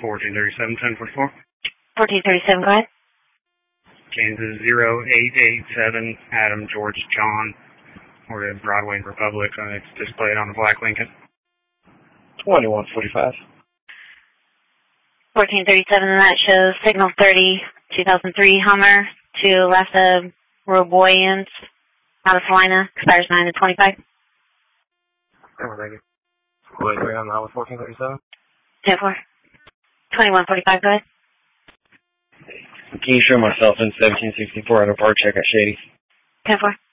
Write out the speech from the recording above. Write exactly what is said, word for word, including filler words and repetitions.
fourteen thirty-seven, ten forty-four. fourteen thirty-seven, go ahead. Kansas zero eight eight seven, Adam George John. We're at Broadway and Republic, and it's displayed on the black Lincoln. twenty-one forty-five. fourteen thirty-seven, and that shows signal thirty, two thousand three Hummer to left of Roboyans, out of Salina, expires nine to twenty-five. Alrighty. Wait, wait, on that was fourteen thirty-seven? ten four. twenty-one forty-five, go ahead. Can you show myself in seventeen sixty-four at a park check at Shady? ten four.